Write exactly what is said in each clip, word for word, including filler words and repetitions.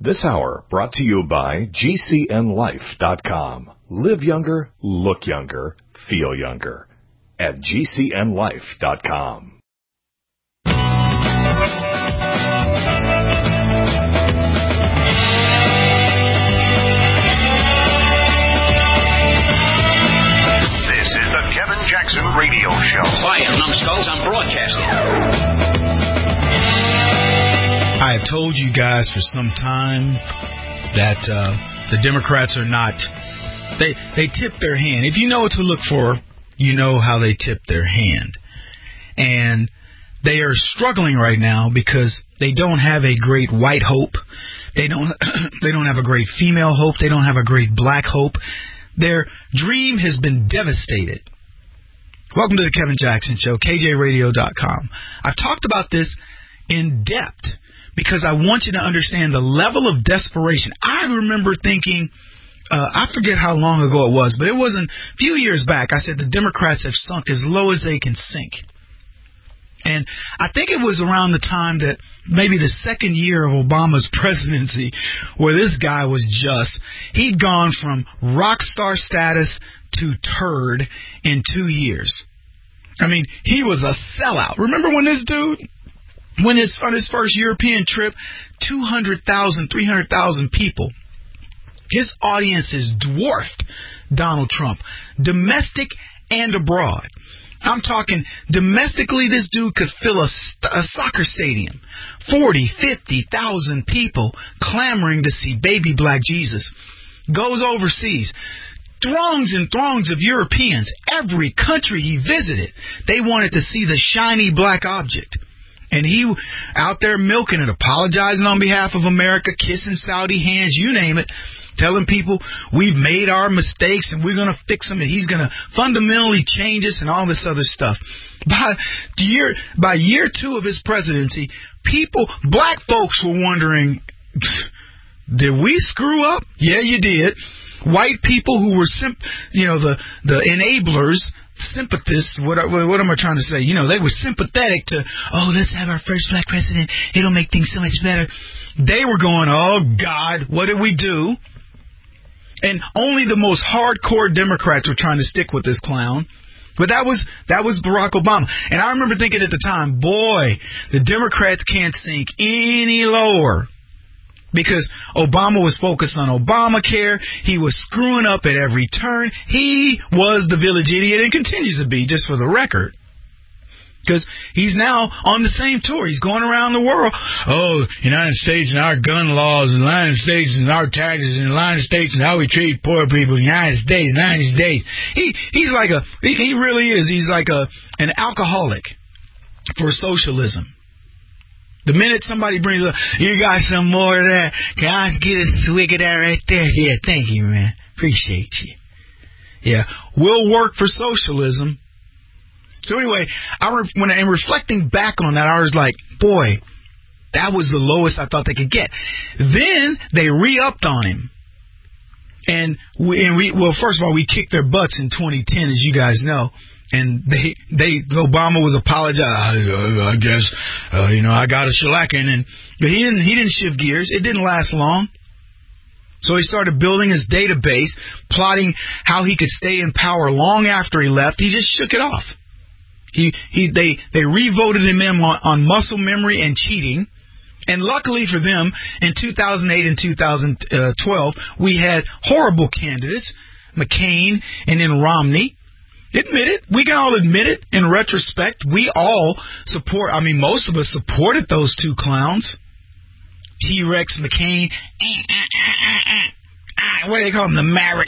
This hour brought to you by G C N life dot com. Live younger, look younger, feel younger. At G C N life dot com. This is the Kevin Jackson Radio Show. Quiet, numbskulls, I'm broadcasting. I have told you guys for some time that uh, the Democrats are not, they they tip their hand. If you know what to look for, you know how they tip their hand. And they are struggling right now because they don't have a great white hope. They don't they don't have a great female hope. They don't have a great black hope. Their dream has been devastated. Welcome to the Kevin Jackson Show, K J radio dot com. I've talked about this in depth because I want you to understand the level of desperation. I remember thinking, uh, I forget how long ago it was, but it wasn't a few years back. I said the Democrats have sunk as low as they can sink. And I think it was around the time that maybe the second year of Obama's presidency where this guy was just, he'd gone from rock star status to turd in two years. I mean, he was a sellout. Remember when this dude, when his, on his first European trip, two hundred thousand, three hundred thousand people, his audience is dwarfed Donald Trump, domestic and abroad. I'm talking domestically, this dude could fill a, a soccer stadium. forty, fifty thousand people clamoring to see baby black Jesus. Goes overseas. Throngs and throngs of Europeans. Every country he visited, they wanted to see the shiny black object. And he out there milking it, apologizing on behalf of America, kissing Saudi hands, you name it, telling people we've made our mistakes and we're going to fix them and he's going to fundamentally change us and all this other stuff. By year, by year two of his presidency, people, black folks were wondering, did we screw up? Yeah, you did. White people who were, simp, you know, the, the enablers, sympathists, what, what am I trying to say? You know, they were sympathetic to, oh, let's have our first black president. It'll make things so much better. They were going, oh, God, what did we do? And only the most hardcore Democrats were trying to stick with this clown. But that was that was Barack Obama. And I remember thinking at the time, boy, the Democrats can't sink any lower. Because Obama was focused on Obamacare. He was screwing up at every turn. He was the village idiot and continues to be, just for the record. Because he's now on the same tour. He's going around the world. Oh, United States and our gun laws, and the United States and our taxes, and the United States and how we treat poor people, United States, United States. He he's like a he, he really is. He's like a an alcoholic for socialism. The minute somebody brings up, you got some more of that, can I get a swig of that right there? Yeah, thank you, man. Appreciate you. Yeah, we'll work for socialism. So anyway, I re- when I'm reflecting back on that, I was like, boy, that was the lowest I thought they could get. Then they re-upped on him. And we, and we, well, first of all, we kicked their butts in twenty ten, as you guys know. And they, they, Obama was apologizing. I, I guess, uh, you know, I got a shellacking, and but he didn't, he didn't shift gears. It didn't last long. So he started building his database, plotting how he could stay in power long after he left. He just shook it off. He, he, they, they re-voted him in on, on muscle memory and cheating. And luckily for them, in two thousand eight and two thousand twelve, we had horrible candidates, McCain and then Romney. Admit it. We can all admit it. In retrospect, we all support, I mean, most of us supported those two clowns. T-Rex, McCain. What do they call him? The Maverick.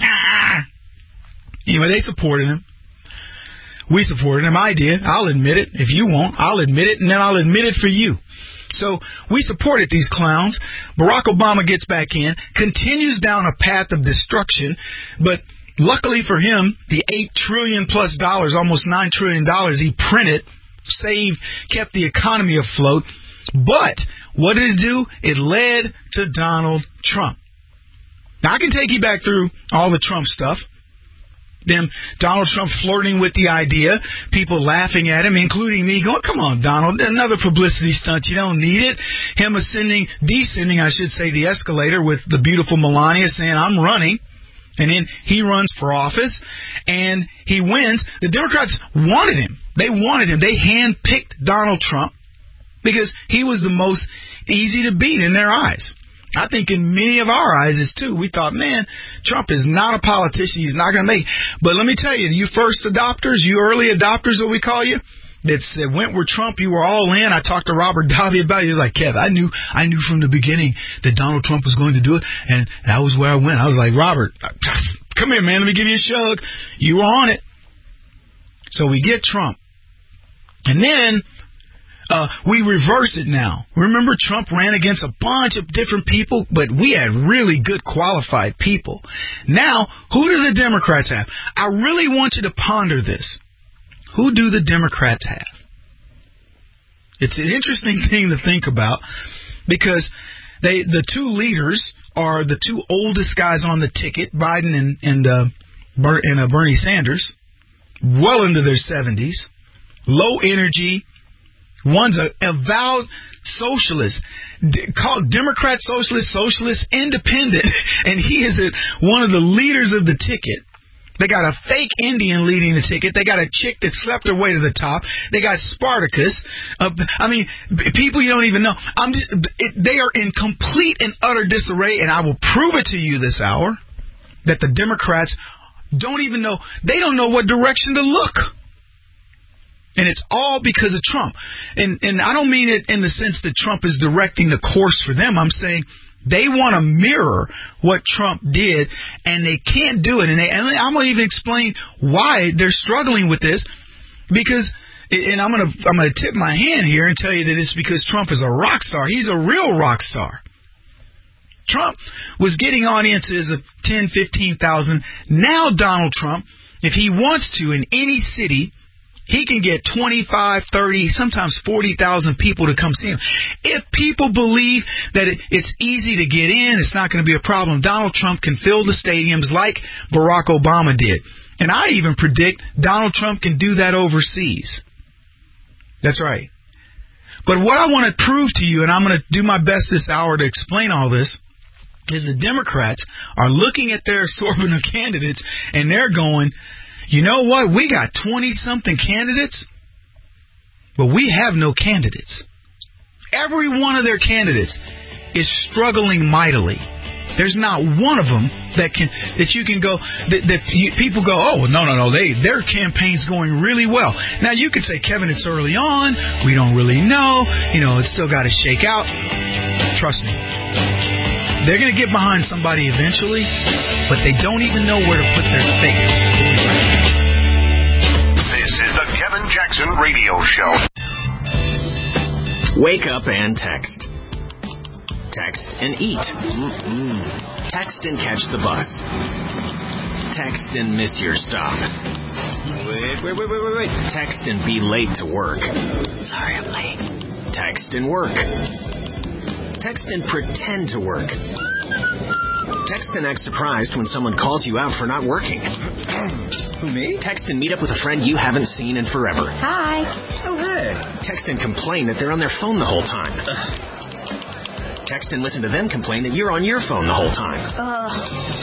Anyway, they supported him. We supported him. I did. I'll admit it. If you won't, I'll admit it, and then I'll admit it for you. So we supported these clowns. Barack Obama gets back in, continues down a path of destruction, but luckily for him, the eight trillion plus dollars, almost nine trillion dollars he printed, saved, kept the economy afloat. But what did it do? It led to Donald Trump. Now, I can take you back through all the Trump stuff. them, Donald Trump flirting with the idea, people laughing at him, including me, going, come on, Donald, another publicity stunt. You don't need it. Him ascending, descending, I should say, the escalator with the beautiful Melania saying, I'm running. And then he runs for office, and he wins. The Democrats wanted him. They wanted him. They handpicked Donald Trump because he was the most easy to beat in their eyes. I think in many of our eyes is too. We thought, man, Trump is not a politician. He's not going to make it. But let me tell you, you first adopters, you early adopters, what we call you, that said, went with Trump, you were all in. I talked to Robert Davi about it. He was like, Kev, I knew I knew from the beginning that Donald Trump was going to do it, and that was where I went. I was like, Robert, come here, man. Let me give you a shug. You were on it. So we get Trump. And then uh, we reverse it now. Remember, Trump ran against a bunch of different people, but we had really good qualified people. Now, who do the Democrats have? I really want you to ponder this. Who do the Democrats have? It's an interesting thing to think about because they, the two leaders are the two oldest guys on the ticket, Biden and and, uh, Ber- and uh, Bernie Sanders, well into their seventies, low energy. One's a avowed socialist, d- called Democrat socialist, socialist independent, and he is a, one of the leaders of the ticket. They got a fake Indian leading the ticket. They got a chick that slept her way to the top. They got Spartacus. Uh, I mean, people you don't even know. I'm just, it, they are in complete and utter disarray, and I will prove it to you this hour that the Democrats don't even know. They don't know what direction to look. And it's all because of Trump. And, and I don't mean it in the sense that Trump is directing the course for them. I'm saying they want to mirror what Trump did, and they can't do it. And, they, and I'm going to even explain why they're struggling with this, because, and I'm going to I'm going to tip my hand here and tell you that it's because Trump is a rock star. He's a real rock star. Trump was getting audiences of ten, fifteen thousand. Now Donald Trump, if he wants to, in any city, he can get twenty-five, thirty, sometimes forty thousand people to come see him. If people believe that it, it's easy to get in, it's not going to be a problem, Donald Trump can fill the stadiums like Barack Obama did. And I even predict Donald Trump can do that overseas. That's right. But what I want to prove to you, and I'm going to do my best this hour to explain all this, is the Democrats are looking at their assortment of candidates, and they're going, you know what? We got twenty-something candidates, but we have no candidates. Every one of their candidates is struggling mightily. There's not one of them that can that you can go that, that you, people go, oh no no no they their campaign's going really well. Now you could say, Kevin, it's early on. We don't really know. You know, it's still got to shake out. Trust me. They're going to get behind somebody eventually, but they don't even know where to put their faith. This is the Kevin Jackson Radio Show. Wake up and text. Text and eat. Mm-mm. Text and catch the bus. Text and miss your stop. Wait, wait, wait, wait, wait, wait. Text and be late to work. Sorry, I'm late. Text and work. Text and pretend to work. Text and act surprised when someone calls you out for not working. Who, me? Text and meet up with a friend you haven't seen in forever. Hi. Oh, hey. Text and complain that they're on their phone the whole time. Text and listen to them complain that you're on your phone the whole time. Ugh.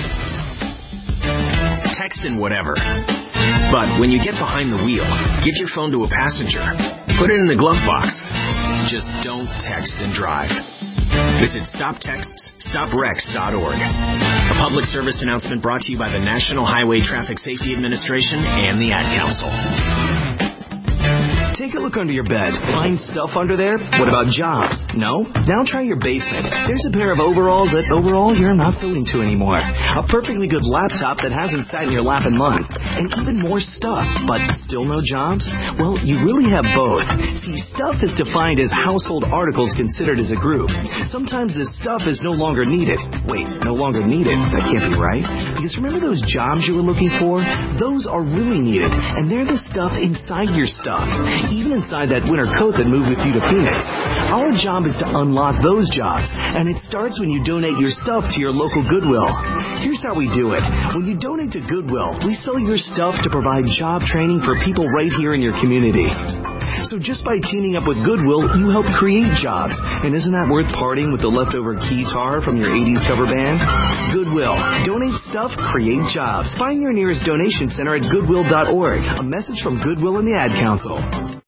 Text and whatever. But when you get behind the wheel, give your phone to a passenger. Put it in the glove box. Just don't text and drive. Visit stop texts stop wrecks dot org. A public service announcement brought to you by the National Highway Traffic Safety Administration and the Ad Council. Take a look under your bed. Find stuff under there? What about jobs? No? Now try your basement. There's a pair of overalls that overall you're not so into anymore. A perfectly good laptop that hasn't sat in your lap in months. And even more stuff. But still no jobs? Well, you really have both. See, stuff is defined as household articles considered as a group. Sometimes this stuff is no longer needed. Wait, no longer needed? That can't be right. Because remember those jobs you were looking for? Those are really needed, and they're the stuff inside your stuff, even inside that winter coat that moved with you to Phoenix. Our job is to unlock those jobs, and it starts when you donate your stuff to your local Goodwill. Here's how we do it. When you donate to Goodwill, we sell your stuff to provide job training for people right here in your community. So just by teaming up with Goodwill, you help create jobs. And isn't that worth parting with the leftover guitar from your eighties cover band? Goodwill. Donate stuff, create jobs. Find your nearest donation center at goodwill dot org. A message from Goodwill and the Ad Council.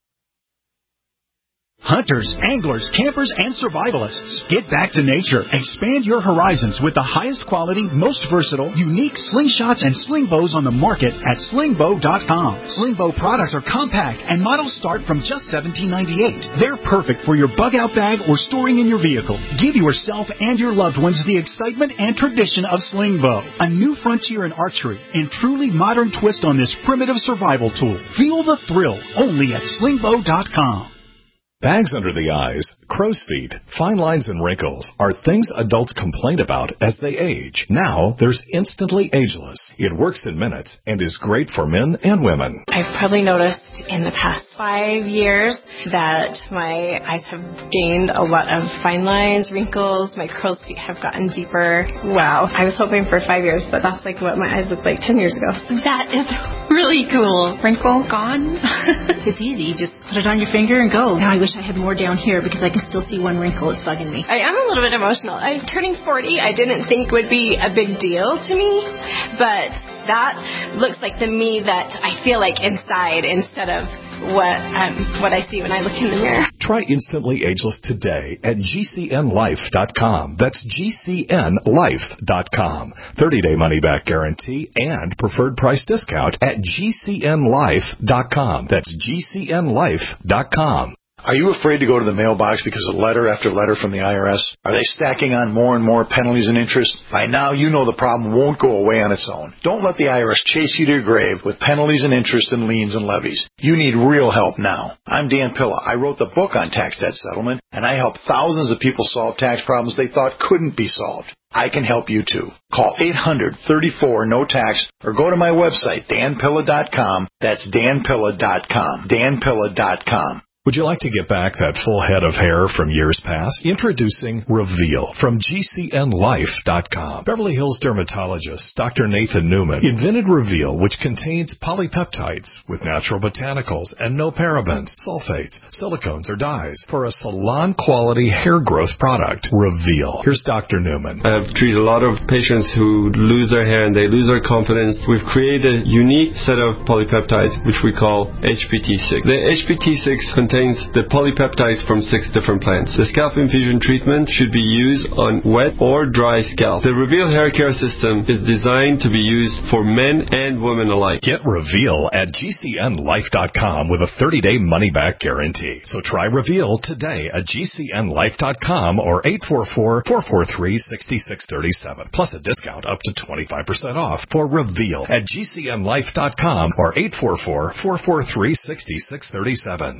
Hunters, anglers, campers, and survivalists. Get back to nature. Expand your horizons with the highest quality, most versatile, unique slingshots and sling bows on the market at sling bow dot com. Sling bow products are compact and models start from just seventeen ninety-eight. They're perfect for your bug-out bag or storing in your vehicle. Give yourself and your loved ones the excitement and tradition of sling bow. A new frontier in archery and truly modern twist on this primitive survival tool. Feel the thrill only at sling bow dot com. Bags under the eyes, crow's feet, fine lines and wrinkles are things adults complain about as they age. Now, there's Instantly Ageless. It works in minutes and is great for men and women. I've probably noticed in the past five years that my eyes have gained a lot of fine lines, wrinkles, my crow's feet have gotten deeper. Wow. I was hoping for five years, but that's like what my eyes looked like ten years ago. That is really cool. Wrinkle gone? It's easy. You just put it on your finger and go. Now I wish I had more down here because I can still see one wrinkle. It's bugging me. I am a little bit emotional. I'm turning forty. I didn't think would be a big deal to me, but that looks like the me that I feel like inside instead of what um, what I see when I look in the mirror. Try Instantly Ageless today at G C N life dot com. That's G C N life dot com. thirty-day money-back guarantee and preferred price discount at G C N life dot com. That's G C N life dot com. Are you afraid to go to the mailbox because of letter after letter from the I R S? Are they stacking on more and more penalties and interest? By now, you know the problem won't go away on its own. Don't let the I R S chase you to your grave with penalties and interest and liens and levies. You need real help now. I'm Dan Pilla. I wrote the book on tax debt settlement, and I help thousands of people solve tax problems they thought couldn't be solved. I can help you too. Call eight hundred, thirty-four, no tax or go to my website, dan pilla dot com. That's dan pilla dot com. dan pilla dot com. Would you like to get back that full head of hair from years past? Introducing Reveal from G C N life dot com. Beverly Hills dermatologist Doctor Nathan Newman invented Reveal, which contains polypeptides with natural botanicals and no parabens, sulfates, silicones, or dyes for a salon-quality hair growth product. Reveal. Here's Doctor Newman. I've treated a lot of patients who lose their hair and they lose their confidence. We've created a unique set of polypeptides, which we call H P T six. The H P T six contains the polypeptides from six different plants. The scalp infusion treatment should be used on wet or dry scalp. The Reveal hair care system is designed to be used for men and women alike. Get Reveal at G C N life dot com with a thirty-day money-back guarantee. So try Reveal today at G C N life dot com or eight four four, four four three, six six three seven. Plus a discount up to twenty-five percent off for Reveal at G C N life dot com or eight four four, four four three, six six three seven.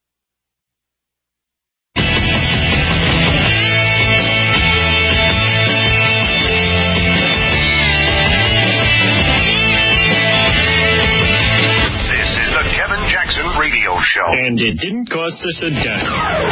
Radio show. And it didn't cost us a dime.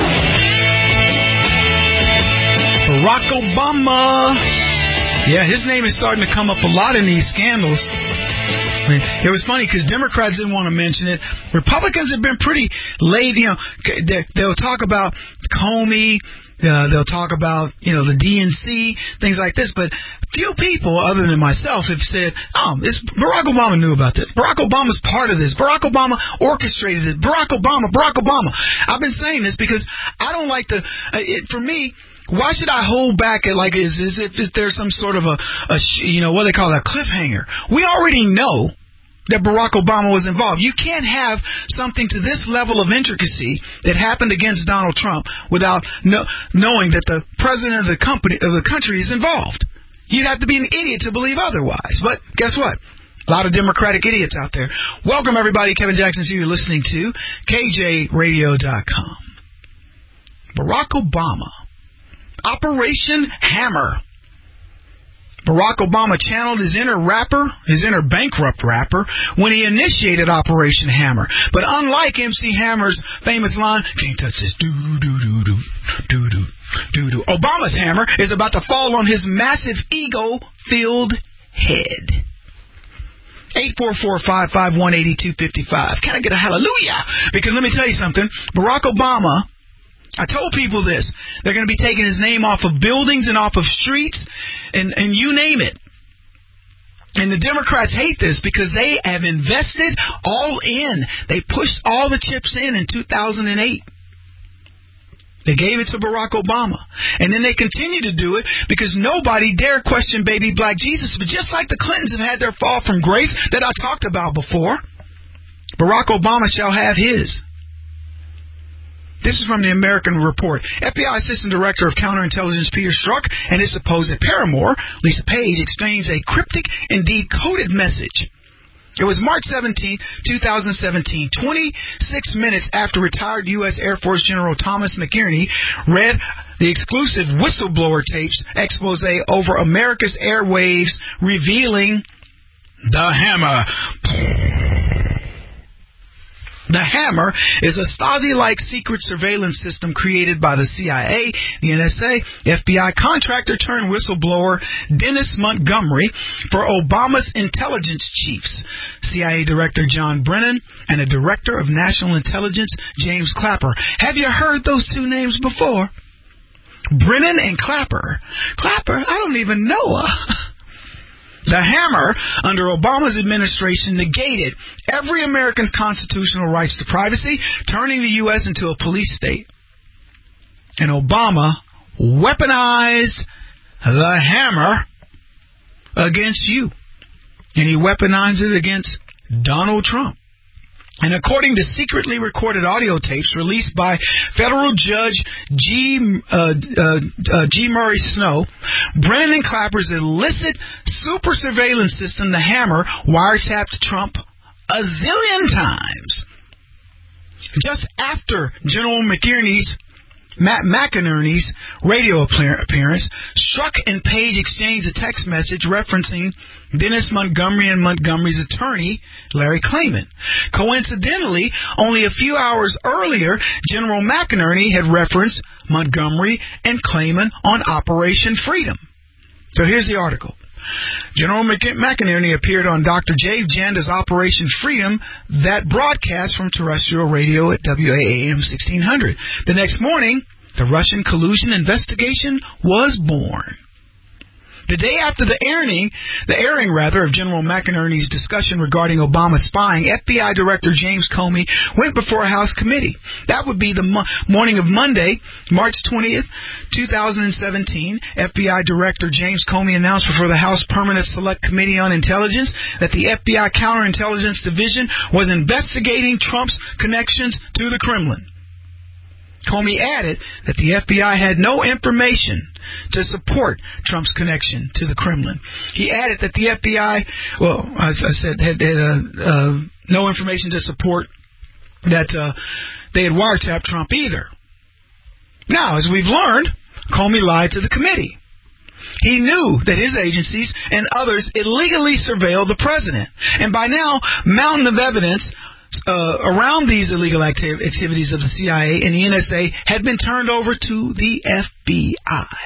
Barack Obama. Yeah, his name is starting to come up a lot in these scandals. I mean, it was funny because Democrats didn't want to mention it. Republicans have been pretty laid, you know, they'll talk about Comey. Uh, they'll talk about, you know, the D N C, things like this. But few people, other than myself, have said, oh, it's, Barack Obama knew about this. Barack Obama's part of this. Barack Obama orchestrated it. Barack Obama, Barack Obama. I've been saying this because I don't like the, uh, it, for me, why should I hold back at like as, as if, if there's some sort of a, a, you know, what they call a cliffhanger? We already know that Barack Obama was involved. You can't have something to this level of intricacy that happened against Donald Trump without no, knowing that the president of the company of the country is involved. You'd have to be an idiot to believe otherwise. But guess what? A lot of Democratic idiots out there. Welcome, everybody. Kevin Jackson, you're listening to K J radio dot com. Barack Obama. Operation Hammer. Barack Obama channeled his inner rapper, his inner bankrupt rapper, when he initiated Operation Hammer. But unlike M C Hammer's famous line, "Can't touch this, do-do-do-do, do-do, do-do," Obama's hammer is about to fall on his massive ego-filled head. eight four four, five five one, eight two five five. Can I get a hallelujah? Because let me tell you something. Barack Obama, I told people this. They're going to be taking his name off of buildings and off of streets and, and you name it. And the Democrats hate this because they have invested all in. They pushed all the chips in in two thousand eight. They gave it to Barack Obama. And then they continue to do it because nobody dare question baby black Jesus. But just like the Clintons have had their fall from grace that I talked about before, Barack Obama shall have his. This is from the American Report. F B I Assistant Director of Counterintelligence Peter Strzok and his supposed paramour, Lisa Page, exchanged a cryptic, indeed coded message. It was March seventeenth, twenty seventeen, twenty-six minutes after retired U S Air Force General Thomas McInerney read the exclusive whistleblower tapes expose over America's airwaves revealing the hammer. The Hammer is a Stasi-like secret surveillance system created by the C I A, the N S A, F B I contractor turned whistleblower Dennis Montgomery for Obama's intelligence chiefs, C I A Director John Brennan and a Director of National Intelligence, James Clapper. Have you heard those two names before? Brennan and Clapper. Clapper? I don't even know her. The Hammer, under Obama's administration, negated every American's constitutional rights to privacy, turning the U S into a police state. And Obama weaponized the Hammer against you. And he weaponized it against Donald Trump. And according to secretly recorded audio tapes released by federal judge G. Uh, uh, uh, G. Murray Snow, Brennan and Clapper's illicit super surveillance system, the Hammer, wiretapped Trump a zillion times. Just after General McInerney's Matt McInerney's radio appearance, Strzok and Page exchanged a text message referencing Dennis Montgomery and Montgomery's attorney, Larry Klayman. Coincidentally, only a few hours earlier, General McInerney had referenced Montgomery and Klayman on Operation Freedom. So here's the article. General McInerney appeared on Doctor Jave Janda's Operation Freedom that broadcast from terrestrial radio at W A A M sixteen hundred. The next morning, the Russian collusion investigation was born. The day after the airing, the airing rather, of General McInerney's discussion regarding Obama spying, F B I Director James Comey went before a House committee. That would be the mo- morning of Monday, March twentieth, twenty seventeen. F B I Director James Comey announced before the House Permanent Select Committee on Intelligence that the F B I Counterintelligence Division was investigating Trump's connections to the Kremlin. Comey added that the F B I had no information to support Trump's connection to the Kremlin. He added that the F B I, well, as I said, had, had uh, uh, no information to support that uh, they had wiretapped Trump either. Now, as we've learned, Comey lied to the committee. He knew that his agencies and others illegally surveilled the president. And by now, mountain of evidence Uh, around these illegal activ- activities of the C I A and the N S A had been turned over to the F B I.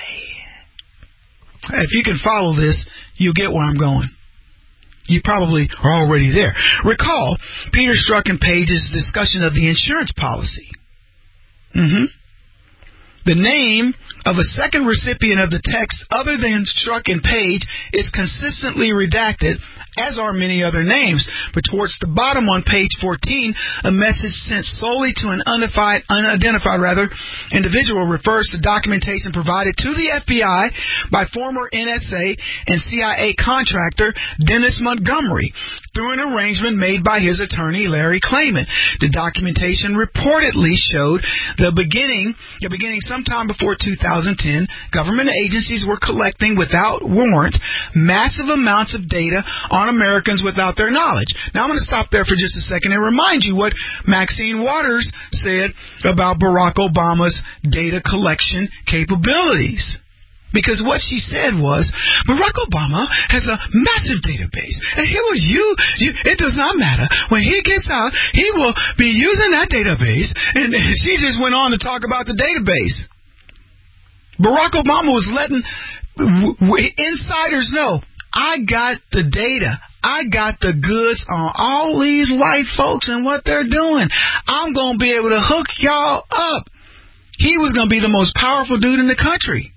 If you can follow this, you'll get where I'm going. You probably are already there. Recall Peter Strzok and Page's discussion of the insurance policy. Mm-hmm. The name of a second recipient of the text other than Strzok and Page is consistently redacted, as are many other names. But towards the bottom on page fourteen, a message sent solely to an unidentified, unidentified rather, individual refers to documentation provided to the F B I by former N S A and C I A contractor Dennis Montgomery through an arrangement made by his attorney Larry Klayman. The documentation reportedly showed the beginning, the beginning sometime before two thousand ten, government agencies were collecting without warrant massive amounts of data on Americans without their knowledge. Now I'm going to stop there for just a second and remind you what Maxine Waters said about Barack Obama's data collection capabilities. Because what she said was, Barack Obama has a massive database, and he will use, you, it does not matter. When he gets out, he will be using that database, and she just went on to talk about the database. Barack Obama was letting w- w- insiders know, I got the data. I got the goods on all these white folks and what they're doing. I'm going to be able to hook y'all up. He was going to be the most powerful dude in the country.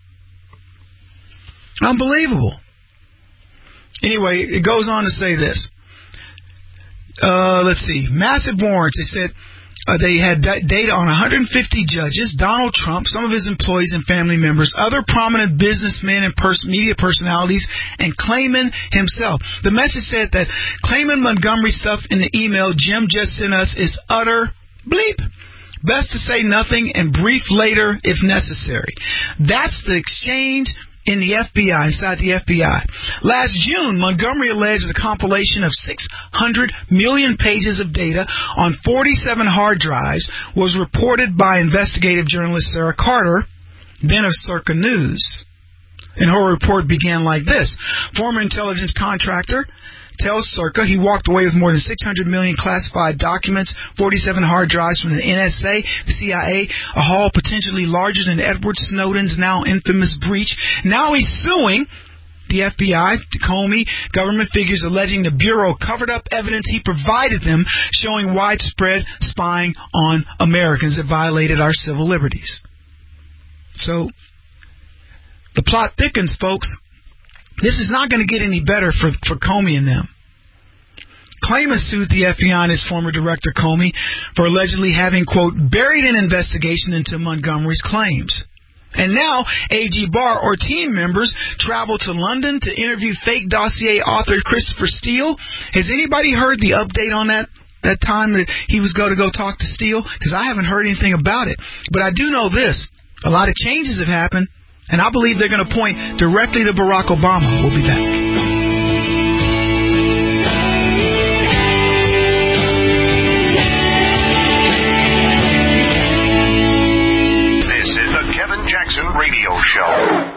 Unbelievable. Anyway, it goes on to say this. Uh, let's see. Massive warrants. They said uh, they had d- data on one hundred fifty judges, Donald Trump, some of his employees and family members, other prominent businessmen and pers- media personalities, and Clayman himself. The message said that Clayman Montgomery stuff in the email Jim just sent us is utter bleep. Best to say nothing and brief later if necessary. That's the exchange in the F B I, inside the F B I. Last June, Montgomery alleged a compilation of six hundred million pages of data on forty-seven hard drives was reported by investigative journalist Sarah Carter, then of Circa News. And her report began like this. Former intelligence contractor tells Circa he walked away with more than six hundred million classified documents, forty-seven hard drives from the N S A, the C I A, a haul potentially larger than Edward Snowden's now infamous breach. Now he's suing the F B I, Comey, government figures alleging the Bureau covered up evidence he provided them showing widespread spying on Americans that violated our civil liberties. So, the plot thickens, folks. This is not going to get any better for, for Comey and them. Clayman sued the F B I and its former director, Comey, for allegedly having, quote, buried an investigation into Montgomery's claims. And now, A G Barr or team members travel to London to interview fake dossier author Christopher Steele. Has anybody heard the update on that? That time that he was going to go talk to Steele? Because I haven't heard anything about it. But I do know this. A lot of changes have happened. And I believe they're going to point directly to Barack Obama. We'll be back. This is the Kevin Jackson Radio Show.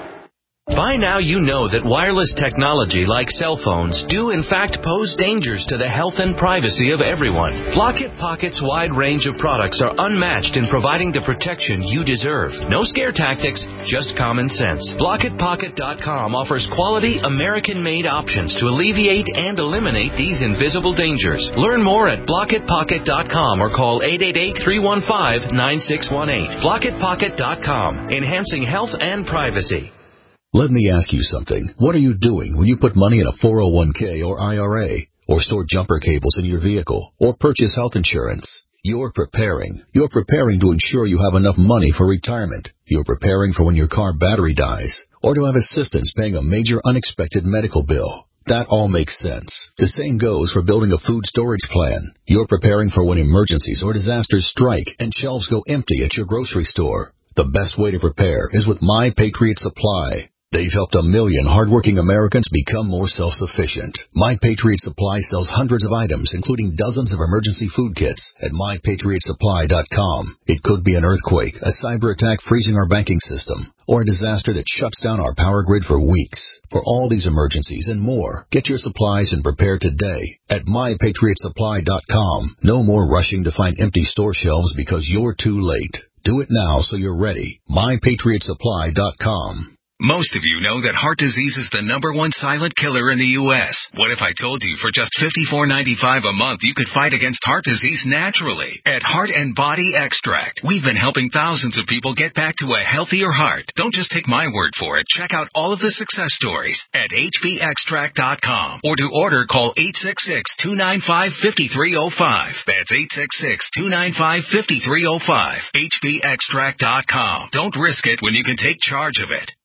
By now you know that wireless technology like cell phones do in fact pose dangers to the health and privacy of everyone. Blockit Pocket's wide range of products are unmatched in providing the protection you deserve. No scare tactics, just common sense. Blockit Pocket dot com offers quality American-made options to alleviate and eliminate these invisible dangers. Learn more at Blockit Pocket dot com or call eight eight eight, three one five, nine six one eight. Blockit Pocket dot com, enhancing health and privacy. Let me ask you something. What are you doing when you put money in a four oh one k or I R A, or store jumper cables in your vehicle, or purchase health insurance? You're preparing. You're preparing to ensure you have enough money for retirement. You're preparing for when your car battery dies, or to have assistance paying a major unexpected medical bill. That all makes sense. The same goes for building a food storage plan. You're preparing for when emergencies or disasters strike and shelves go empty at your grocery store. The best way to prepare is with My Patriot Supply. They've helped a million hardworking Americans become more self-sufficient. My Patriot Supply sells hundreds of items, including dozens of emergency food kits at my patriot supply dot com. It could be an earthquake, a cyber attack freezing our banking system, or a disaster that shuts down our power grid for weeks. For all these emergencies and more, get your supplies and prepare today at my patriot supply dot com. No more rushing to find empty store shelves because you're too late. Do it now so you're ready. my patriot supply dot com. Most of you know that heart disease is the number one silent killer in the U S What if I told you for just fifty-four ninety-five a month you could fight against heart disease naturally? At Heart and Body Extract, we've been helping thousands of people get back to a healthier heart. Don't just take my word for it. Check out all of the success stories at H B extract dot com, or to order, call eight six six, two nine five, five three zero five. That's eight six six, two nine five, five three zero five. H B extract dot com. Don't risk it when you can take charge of it.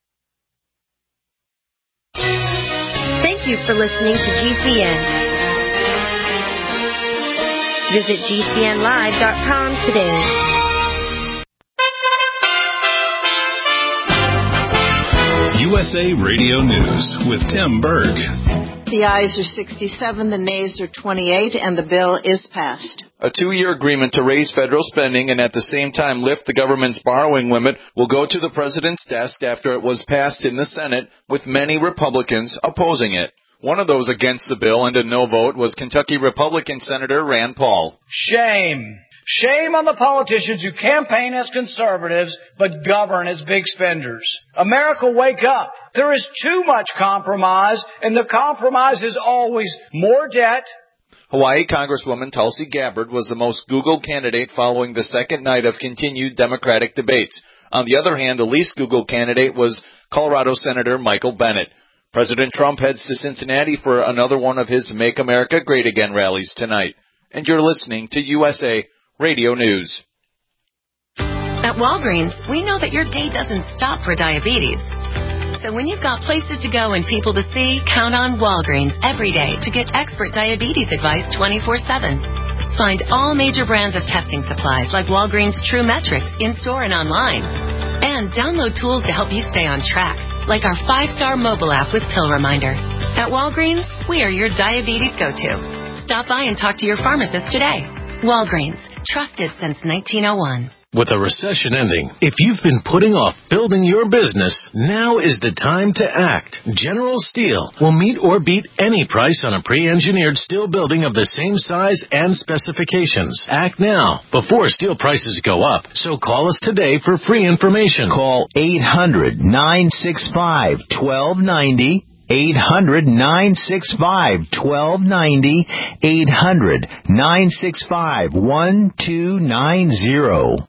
Thank you for listening to G C N. Visit G C N live dot com today. U S A Radio News with Tim Berg. The ayes are sixty-seven, the nays are twenty-eight, and the bill is passed. A two-year agreement to raise federal spending and at the same time lift the government's borrowing limit will go to the president's desk after it was passed in the Senate, with many Republicans opposing it. One of those against the bill and a no vote was Kentucky Republican Senator Rand Paul. Shame. Shame on the politicians who campaign as conservatives but govern as big spenders. America, wake up. There is too much compromise, and the compromise is always more debt. Hawaii Congresswoman Tulsi Gabbard was the most Googled candidate following the second night of continued Democratic debates. On the other hand, the least Googled candidate was Colorado Senator Michael Bennet. President Trump heads to Cincinnati for another one of his Make America Great Again rallies tonight. And you're listening to U S A Radio News. At Walgreens, we know that your day doesn't stop for diabetes. So when you've got places to go and people to see, count on Walgreens every day to get expert diabetes advice twenty-four seven. Find all major brands of testing supplies like Walgreens True Metrics in-store and online. And download tools to help you stay on track, like our five-star mobile app with Pill Reminder. At Walgreens, we are your diabetes go-to. Stop by and talk to your pharmacist today. Walgreens, trusted since nineteen oh one. With a recession ending, if you've been putting off building your business, now is the time to act. General Steel will meet or beat any price on a pre-engineered steel building of the same size and specifications. Act now, before steel prices go up. So call us today for free information. Call eight hundred, nine six five, one two nine zero. eight hundred, nine six five, one two nine zero. eight hundred, nine six five, one two nine zero.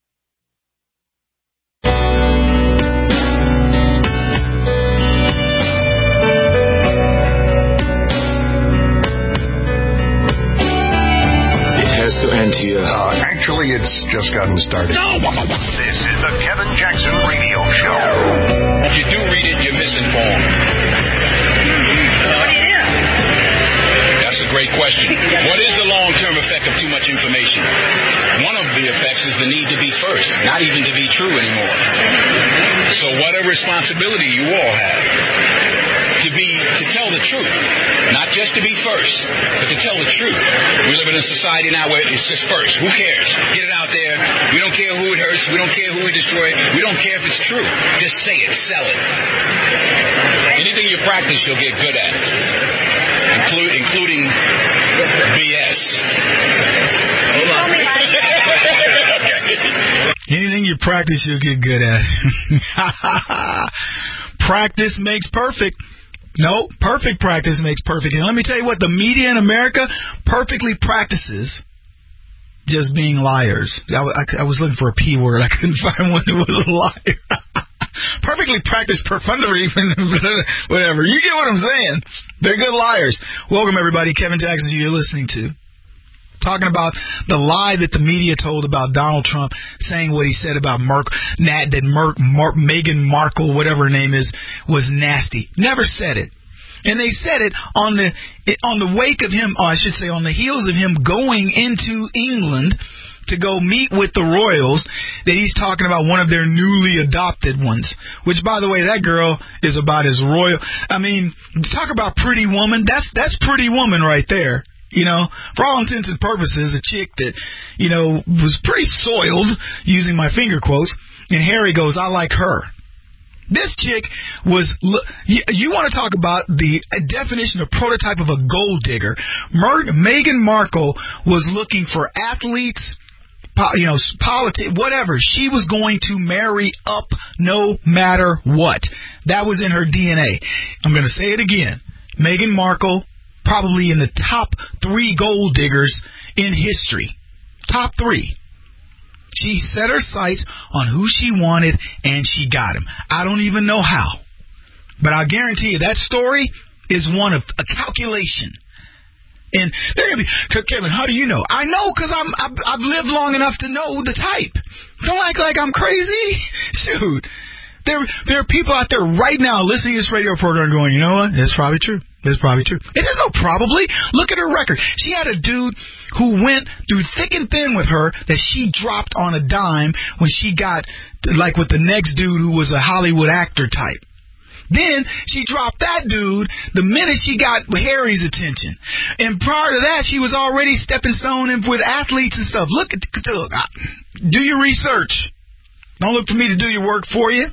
Has to end here. Uh, actually, it's just gotten started. This is the Kevin Jackson Radio Show. If you do read it, you're misinformed. What do you do? That's a great question. What is the long-term effect of too much information? One of the effects is the need to be first, not even to be true anymore. So what a responsibility you all have. To be, to tell the truth, not just to be first, but to tell the truth. We live in a society now where it's just first. Who cares? Get it out there. We don't care who it hurts. We don't care who it destroys. We don't care if it's true. Just say it. Sell it. Anything you practice, you'll get good at, Include, including B S. Hold on. Anything you practice, you'll get good at. Practice makes perfect. No, perfect practice makes perfect. And let me tell you what, the media in America perfectly practices just being liars. I, I, I was looking for a P word. I couldn't find one that was a liar. Perfectly practiced perfundery, whatever. You get what I'm saying. They're good liars. Welcome, everybody. Kevin Jackson, you're listening to. Talking about the lie that the media told about Donald Trump, saying what he said about Merk, Nat, that Merk, Mark, Meghan Markle, whatever her name is, was nasty. Never said it. And they said it on the on the wake of him, or I should say on the heels of him going into England to go meet with the royals, that he's talking about one of their newly adopted ones, which, by the way, that girl is about as royal. I mean, talk about Pretty Woman. That's that's Pretty Woman right there. You know, for all intents and purposes, a chick that, you know, was pretty soiled, using my finger quotes, and Harry goes, I like her. This chick was, you, you want to talk about the definition of prototype of a gold digger. Mer- Meghan Markle was looking for athletes, po- you know, politics, whatever. She was going to marry up no matter what. That was in her D N A. I'm going to say it again. Meghan Markle, probably in the top three gold diggers in history. Top three. She set her sights on who she wanted, and she got him. I don't even know how. But I'll guarantee you that story is one of a calculation. And they're going to be, Kevin, how do you know? I know because I'm I've, I've lived long enough to know the type. Don't act like I'm crazy. Shoot. There, there are people out there right now listening to this radio program going, you know what? It's probably true. It's probably true. It is no probably. Look at her record. She had a dude who went through thick and thin with her that she dropped on a dime when she got, like, with the next dude who was a Hollywood actor type. Then she dropped that dude the minute she got Harry's attention. And prior to that, she was already stepping stone in with athletes and stuff. Look at look, do your research. Don't look for me to do your work for you.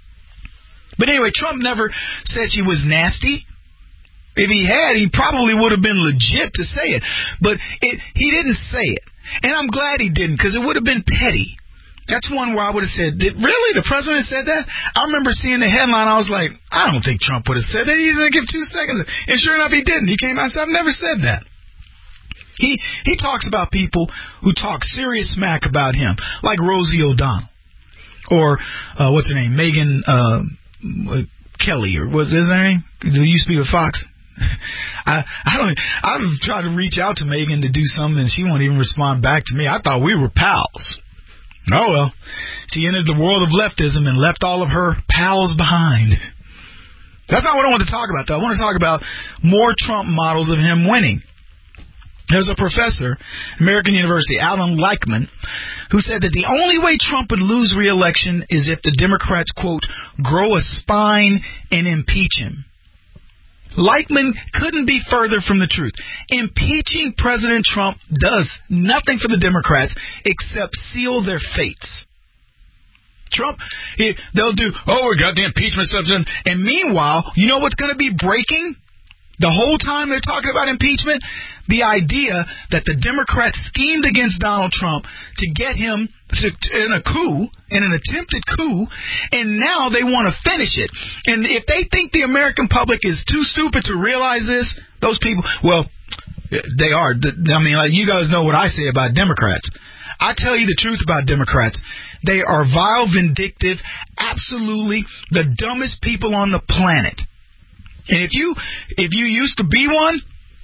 But anyway, Trump never said she was nasty. If he had, he probably would have been legit to say it. But it, he didn't say it. And I'm glad he didn't, because it would have been petty. That's one where I would have said, Did, really? The president said that? I remember seeing the headline. I was like, I don't think Trump would have said that. He didn't give two seconds. And sure enough, he didn't. He came out and said, I've never said that. He he talks about people who talk serious smack about him, like Rosie O'Donnell. Or, uh, what's her name? Megyn uh, Kelly, or what is her name? Do you speak with Fox? I I don't. I've tried to reach out to Megyn to do something, and she won't even respond back to me. I thought we were pals. Oh, well, she entered the world of leftism and left all of her pals behind. That's not what I want to talk about, though. I want to talk about more Trump models of him winning. There's a professor, American University, Alan Lichtman, who said that the only way Trump would lose re-election is if the Democrats, quote, grow a spine and impeach him. Lichtman couldn't be further from the truth. Impeaching President Trump does nothing for the Democrats except seal their fates. Trump, he, they'll do, oh, we got the impeachment stuff done. And meanwhile, you know what's going to be breaking? The whole time they're talking about impeachment, the idea that the Democrats schemed against Donald Trump to get him to, in a coup, in an attempted coup, and now they want to finish it. And if they think the American public is too stupid to realize this, those people, well, they are. I mean, like, you guys know what I say about Democrats. I tell you the truth about Democrats. They are vile, vindictive, absolutely the dumbest people on the planet. And if you if you used to be one,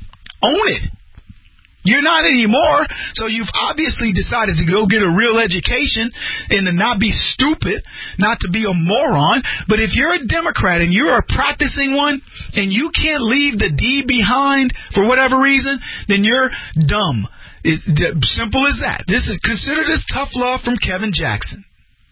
own it. You're not anymore, so you've obviously decided to go get a real education and to not be stupid, not to be a moron. But if you're a Democrat and you're a practicing one and you can't leave the D behind for whatever reason, then you're dumb. It, simple as that. This is considered as tough love from Kevin Jackson.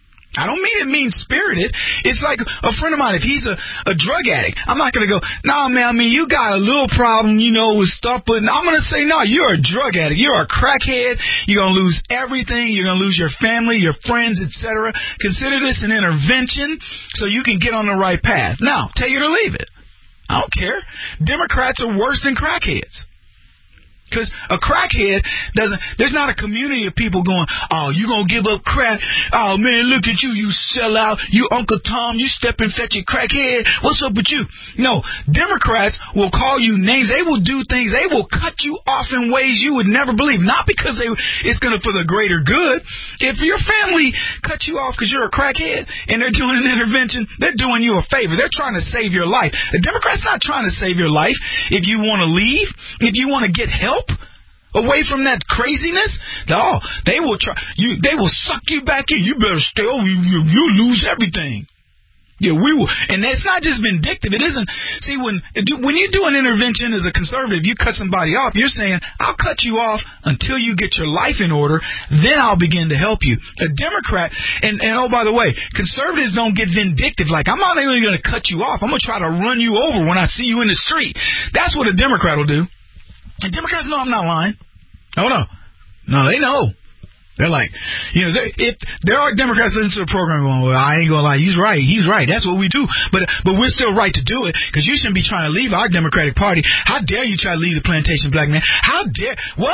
I don't mean it mean-spirited. It's like a friend of mine, if he's a, a drug addict, I'm not going to go, nah, man, I mean, you got a little problem, you know, with stuff, but I'm going to say, no, you're a drug addict. You're a crackhead. You're going to lose everything. You're going to lose your family, your friends, et cetera. Consider this an intervention so you can get on the right path. Now, take it or leave it. I don't care. Democrats are worse than crackheads. Because a crackhead doesn't, there's not a community of people going, oh, you going to give up crack? Oh, man, look at you, you sell out. You Uncle Tom, you step and fetch your crackhead. What's up with you? No, Democrats will call you names. They will do things. They will cut you off in ways you would never believe. Not because they, it's going to for the greater good. If your family cuts you off because you're a crackhead and they're doing an intervention, they're doing you a favor. They're trying to save your life. The Democrats not trying to save your life. If you want to leave, if you want to get help away from that craziness, no, they will try. You, they will suck you back in. You better stay over. You, you, you lose everything. Yeah, we will, and it's not just vindictive. It isn't. See, when when you do an intervention as a conservative, you cut somebody off. You're saying, I'll cut you off until you get your life in order. Then I'll begin to help you. A Democrat, and and oh by the way, conservatives don't get vindictive. Like, I'm not only going to cut you off, I'm going to try to run you over when I see you in the street. That's what a Democrat will do. And Democrats know I'm not lying. Oh, no. No, they know. They're like, you know, if there are Democrats listening to the program going, well, I ain't going to lie. He's right. He's right. That's what we do. But but we're still right to do it because you shouldn't be trying to leave our Democratic Party. How dare you try to leave the plantation black man? How dare? What?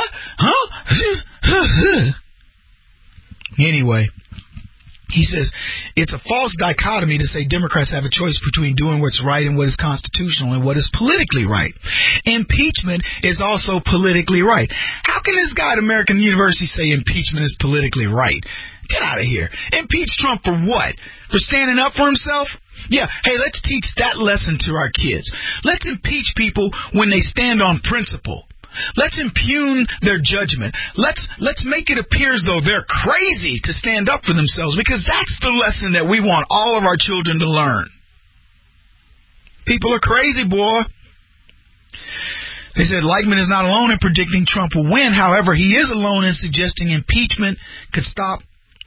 Huh? Anyway. He says, it's a false dichotomy to say Democrats have a choice between doing what's right and what is constitutional and what is politically right. Impeachment is also politically right. How can this guy at American University say impeachment is politically right? Get out of here. Impeach Trump for what? For standing up for himself? Yeah, hey, let's teach that lesson to our kids. Let's impeach people when they stand on principle. Let's impugn their judgment. Let's let's make it appear as though they're crazy to stand up for themselves, because that's the lesson that we want all of our children to learn. People are crazy, boy. They said Lichtman is not alone in predicting Trump will win. However, he is alone in suggesting impeachment could stop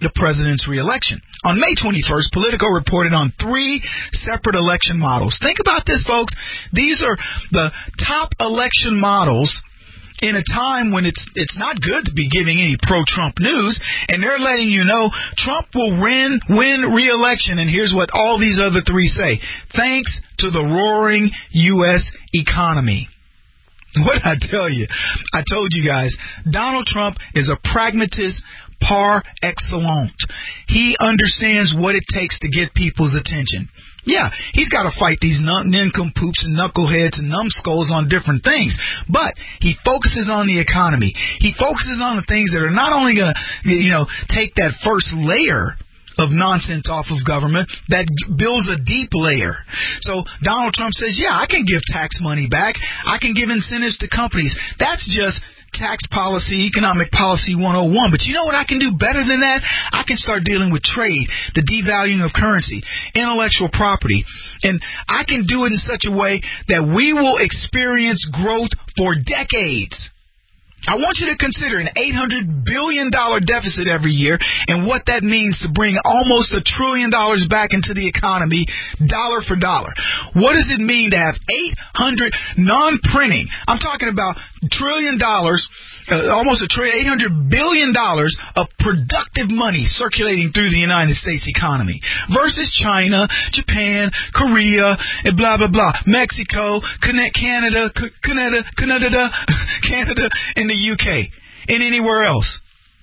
the president's reelection. On May twenty-first, Politico reported on three separate election models. Think about this, folks. These are the top election models in a time when it's it's not good to be giving any pro-Trump news, and they're letting you know Trump will win, win re-election, and here's what all these other three say. Thanks to the roaring U S economy. What I tell you? I told you guys, Donald Trump is a pragmatist par excellence. He understands what it takes to get people's attention. Yeah, he's got to fight these nincompoops and knuckleheads and numbskulls on different things, but he focuses on the economy. He focuses on the things that are not only going to, you know, take that first layer of nonsense off of government, that builds a deep layer. So Donald Trump says, yeah, I can give tax money back. I can give incentives to companies. That's just tax policy, economic policy one oh one. But you know what I can do better than that? I can start dealing with trade, the devaluing of currency, intellectual property. And I can do it in such a way that we will experience growth for decades. I want you to consider an eight hundred billion dollars deficit every year and what that means to bring almost a trillion dollars back into the economy, dollar for dollar. What does it mean to have eight hundred non-printing? I'm talking about trillion dollars, uh, almost a trillion, eight hundred billion dollars of productive money circulating through the United States economy versus China, Japan, Korea, and blah, blah, blah, Mexico, Canada, Canada, Canada, Canada, and the U K, and anywhere else.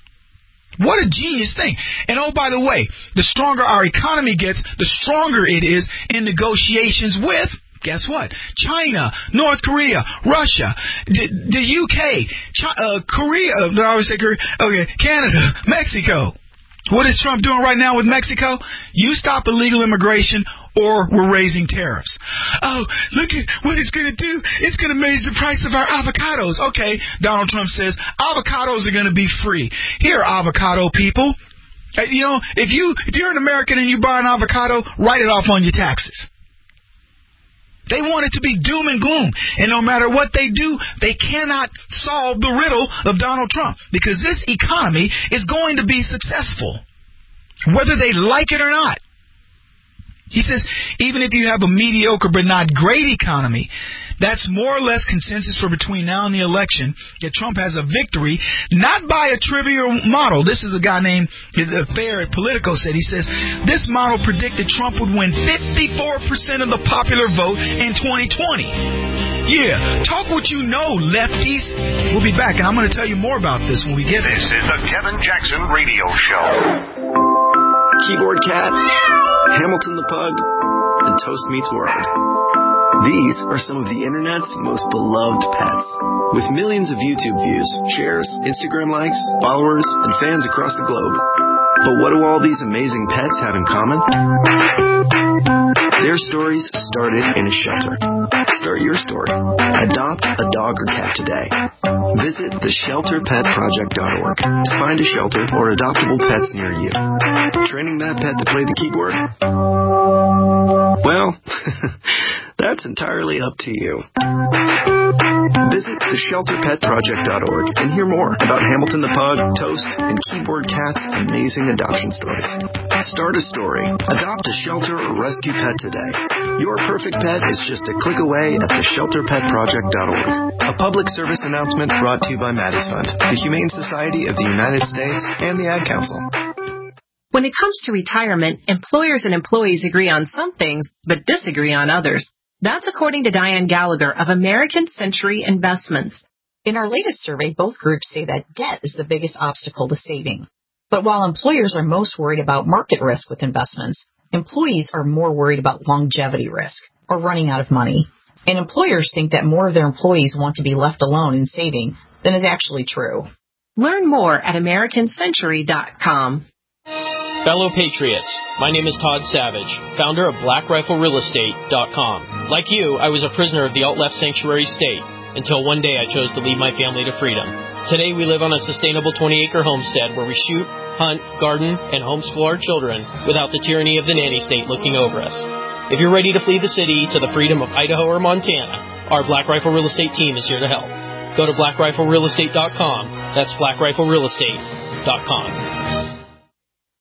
What a genius thing. And oh, by the way, the stronger our economy gets, the stronger it is in negotiations with, guess what? China, North Korea, Russia, the, the U K, China, uh, Korea, no, I always say Korea, okay, Canada, Mexico. What is Trump doing right now with Mexico? You stop illegal immigration or we're raising tariffs. Oh, look at what it's going to do. It's going to raise the price of our avocados. Okay, Donald Trump says avocados are going to be free. Here, avocado people. You know, if, you, if you're an American and you buy an avocado, write it off on your taxes. They want it to be doom and gloom. And no matter what they do, they cannot solve the riddle of Donald Trump. Because this economy is going to be successful, whether they like it or not. He says, even if you have a mediocre but not great economy, that's more or less consensus for between now and the election that Trump has a victory, not by a trivial model. This is a guy named Fair at Politico said. He says, this model predicted Trump would win fifty-four percent of the popular vote in twenty twenty. Yeah, talk what you know, lefties. We'll be back, and I'm going to tell you more about this when we get there. This is the Kevin Jackson Radio Show. Keyboard Cat, Hamilton the Pug, and Toast Meets World. These are some of the internet's most beloved pets. With millions of YouTube views, shares, Instagram likes, followers, and fans across the globe. But what do all these amazing pets have in common? Their stories started in a shelter. Start your story. Adopt a dog or cat today. Visit the shelter pet project dot org to find a shelter or adoptable pets near you. Training that pet to play the keyboard? Well, that's entirely up to you. Visit the shelter pet project dot org and hear more about Hamilton the Pug, Toast, and Keyboard Cat's amazing adoption stories. Start a story. Adopt a shelter or rescue pet today. Your perfect pet is just a click away at the shelter pet project dot org. A public service announcement brought to you by Maddie's Fund, the Humane Society of the United States, and the Ad Council. When it comes to retirement, employers and employees agree on some things, but disagree on others. That's according to Diane Gallagher of American Century Investments. In our latest survey, both groups say that debt is the biggest obstacle to saving. But while employers are most worried about market risk with investments, employees are more worried about longevity risk or running out of money. And employers think that more of their employees want to be left alone in saving than is actually true. Learn more at American Century dot com. Fellow Patriots, my name is Todd Savage, founder of Black Rifle Real Estate dot com. Like you, I was a prisoner of the alt-left sanctuary state until one day I chose to lead my family to freedom. Today we live on a sustainable twenty-acre homestead where we shoot, hunt, garden, and homeschool our children without the tyranny of the nanny state looking over us. If you're ready to flee the city to the freedom of Idaho or Montana, our Black Rifle Real Estate team is here to help. Go to Black Rifle Real Estate dot com. That's Black Rifle Real Estate dot com.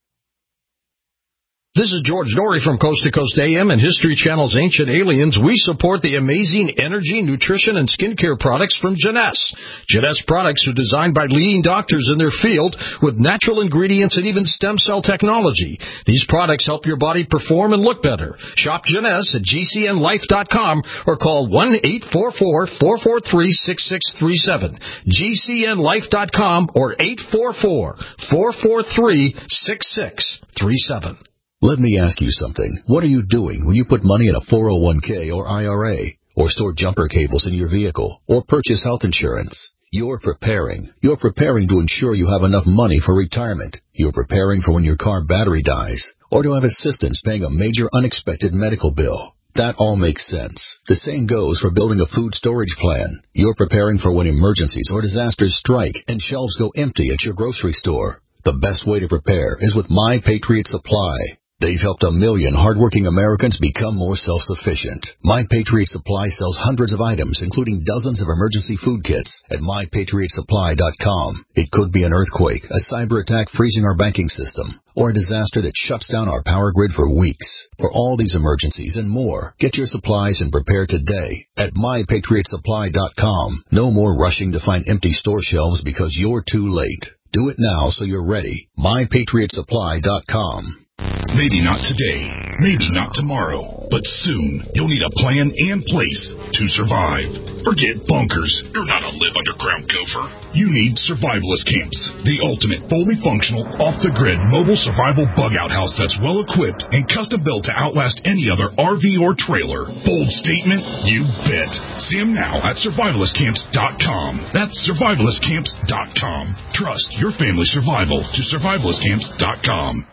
This is George Norrie from Coast to Coast A M and History Channel's Ancient Aliens. We support the amazing energy, nutrition, and skincare products from Jeunesse. Jeunesse products are designed by leading doctors in their field with natural ingredients and even stem cell technology. These products help your body perform and look better. Shop Jeunesse at G C N life dot com or call one eight four four, four four three, six six three seven. G C N life dot com or eight four four, four four three, six six three seven. Let me ask you something. What are you doing when you put money in a four oh one k or I R A, or store jumper cables in your vehicle, or purchase health insurance? You're preparing. You're preparing to ensure you have enough money for retirement. You're preparing for when your car battery dies, or to have assistance paying a major unexpected medical bill. That all makes sense. The same goes for building a food storage plan. You're preparing for when emergencies or disasters strike and shelves go empty at your grocery store. The best way to prepare is with My Patriot Supply. They've helped a million hardworking Americans become more self-sufficient. My Patriot Supply sells hundreds of items, including dozens of emergency food kits at my patriot supply dot com. It could be an earthquake, a cyber attack freezing our banking system, or a disaster that shuts down our power grid for weeks. For all these emergencies and more, get your supplies and prepare today at my patriot supply dot com. No more rushing to find empty store shelves because you're too late. Do it now so you're ready. my patriot supply dot com. Maybe not today, maybe not tomorrow, but soon you'll need a plan and place to survive. Forget bunkers. You're not a live underground gopher. You need survivalist camps, the ultimate fully functional, off-the-grid mobile survival bug-out house that's well-equipped and custom-built to outlast any other R V or trailer. Bold statement? You bet. See them now at survivalist camps dot com. That's survivalist camps dot com. Trust your family's survival to survivalist camps dot com.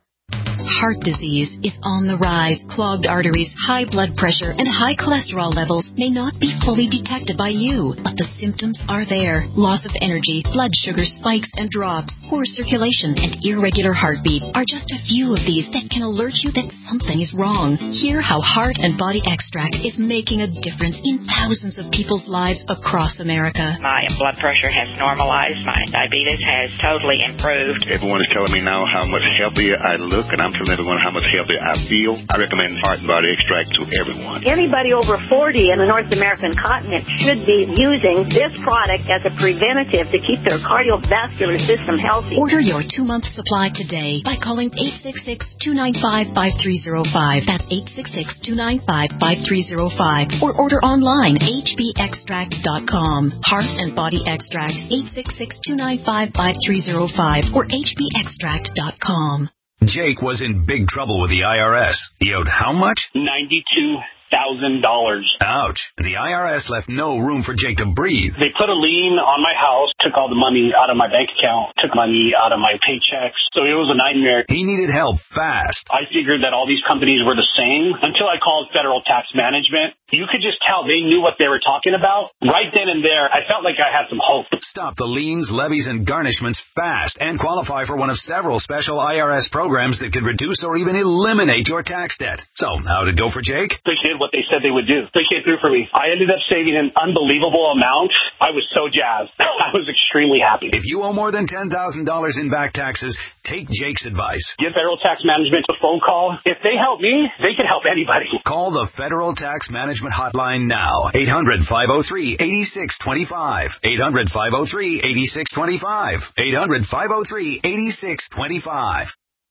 Heart disease is on the rise. Clogged arteries, high blood pressure, and high cholesterol levels may not be fully detected by you, but the symptoms are there. Loss of energy, blood sugar spikes and drops, poor circulation, and irregular heartbeat are just a few of these that can alert you that something is wrong. Hear how Heart and Body Extract is making a difference in thousands of people's lives across America. My blood pressure has normalized. My diabetes has totally improved. Everyone is telling me now how much healthier I look, and I'm telling everyone how much healthier I feel. I recommend Heart and Body Extract to everyone. Anybody over forty in the North American continent should be using this product as a preventative to keep their cardiovascular system healthy. Order your two-month supply today by calling eight six six, two nine five, five three zero five. That's eight six six, two nine five, five three zero five. Or order online, h b extract dot com. Heart and Body Extract, eight six six, two nine five, five three zero five or h b extract dot com. Jake was in big trouble with the I R S. He owed how much? ninety-two thousand dollars. Ouch. The I R S left no room for Jake to breathe. They put a lien on my house, took all the money out of my bank account, took money out of my paychecks. So it was a nightmare. He needed help fast. I figured that all these companies were the same until I called Federal Tax Management. You could just tell they knew what they were talking about. Right then and there, I felt like I had some hope. Stop the liens, levies, and garnishments fast and qualify for one of several special I R S programs that could reduce or even eliminate your tax debt. So, how did it go for Jake? They did what they said they would do. They came through for me. I ended up saving an unbelievable amount. I was so jazzed. I was extremely happy. If you owe more than ten thousand dollars in back taxes, take Jake's advice. Give Federal Tax Management a phone call. If they help me, they can help anybody. Call the Federal Tax Management Hotline now. eight hundred, five oh three, eight six two five. eight hundred, five oh three, eight six two five. eight hundred, five oh three, eight six two five.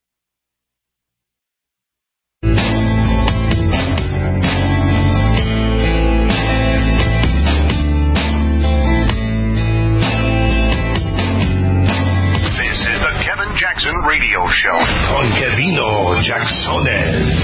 Jackson Radio Show con Kevino Jacksones.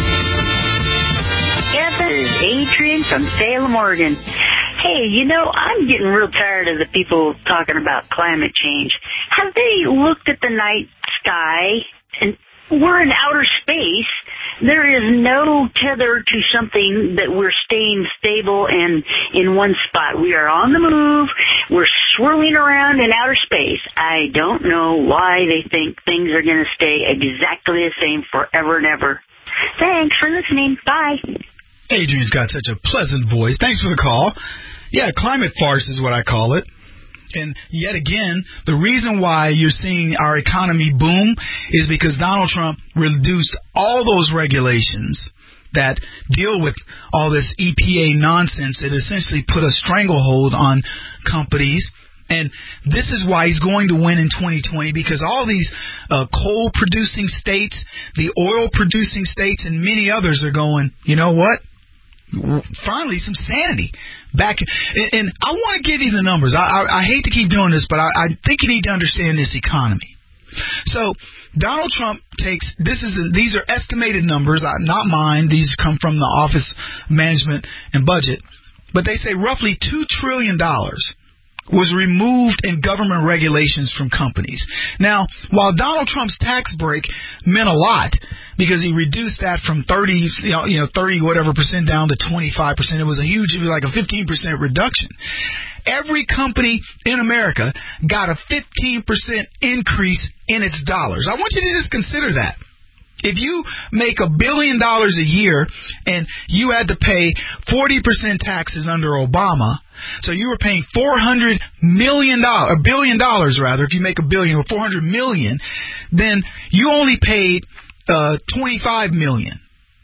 Kevin, is Adrian from Salem, Oregon. Hey, you know, I'm getting real tired of the people talking about climate change. Have they looked at the night sky? And we're in outer space. There is no tether to something that we're staying stable and in one spot. We are on the move. We're swirling around in outer space. I don't know why they think things are going to stay exactly the same forever and ever. Thanks for listening. Bye. Adrian's got such a pleasant voice. Thanks for the call. Yeah, climate farce is what I call it. And yet again, the reason why you're seeing our economy boom is because Donald Trump reduced all those regulations that deal with all this E P A nonsense. It essentially put a stranglehold on companies. And this is why he's going to win in twenty twenty, because all these uh, coal-producing states, the oil-producing states, and many others are going, you know what? Finally, some sanity back. And, and I want to give you the numbers. I, I, I hate to keep doing this, but I, I think you need to understand this economy. So Donald Trump takes, this is the, these are estimated numbers, not mine. These come from the Office of Management and Budget. But they say roughly two trillion dollars was removed in government regulations from companies. Now, while Donald Trump's tax break meant a lot because he reduced that from thirty, you know, you know thirty whatever percent down to twenty-five percent, it was a huge, it was like a fifteen percent reduction. Every company in America got a fifteen percent increase in its dollars. I want you to just consider that. If you make a billion dollars a year and you had to pay forty percent taxes under Obama, so you were paying four hundred million dollars, a billion dollars rather, if you make a billion or four hundred million, then you only paid uh, twenty-five million.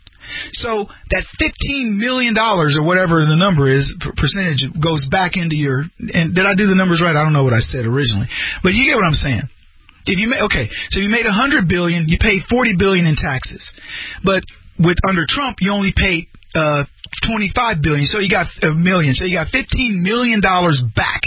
So that fifteen million dollars or whatever the number is, percentage, goes back into your, and did I do the numbers right? I don't know what I said originally, but you get what I'm saying. If you made, okay, so you made one hundred billion dollars, you paid forty billion dollars in taxes. But with under Trump, you only paid uh, twenty-five billion dollars, so you got a million. So you got fifteen million dollars back.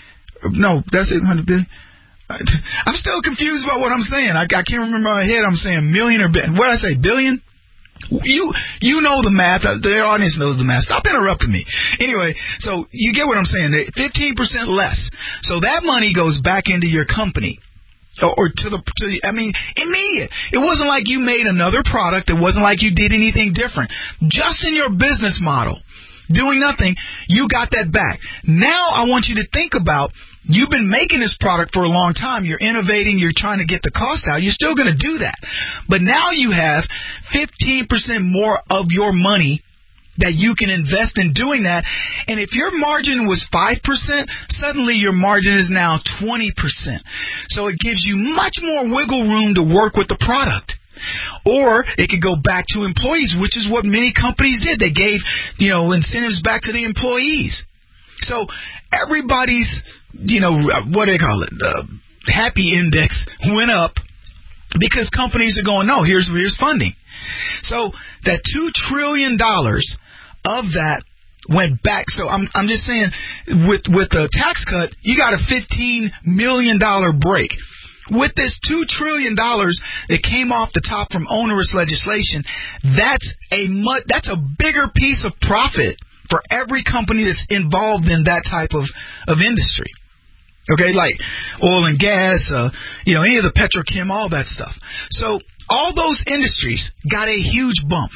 No, that's it, one hundred billion dollars. I'm still confused about what I'm saying. I, I can't remember in my head. I'm saying million or billion. What did I say, billion? You you know the math. The audience knows the math. Stop interrupting me. Anyway, so you get what I'm saying. fifteen percent less. So that money goes back into your company. Or to the, to the, I mean, immediate. It wasn't like you made another product. It wasn't like you did anything different. Just in your business model, doing nothing, you got that back. Now I want you to think about, you've been making this product for a long time. You're innovating. You're trying to get the cost out. You're still going to do that. But now you have fifteen percent more of your money that you can invest in doing that. And if your margin was five percent, suddenly your margin is now twenty percent. So it gives you much more wiggle room to work with the product. Or it could go back to employees, which is what many companies did. They gave, you know, incentives back to the employees. So everybody's, you know, what do they call it? The happy index went up because companies are going, no, here's here's funding. So that two trillion dollars of that went back. So I'm I'm just saying, with with the tax cut, you got a fifteen million dollars break. With this two trillion dollars that came off the top from onerous legislation, that's a much, that's a bigger piece of profit for every company that's involved in that type of, of industry. Okay, like oil and gas, uh, you know, any of the petrochem, all that stuff. So all those industries got a huge bump.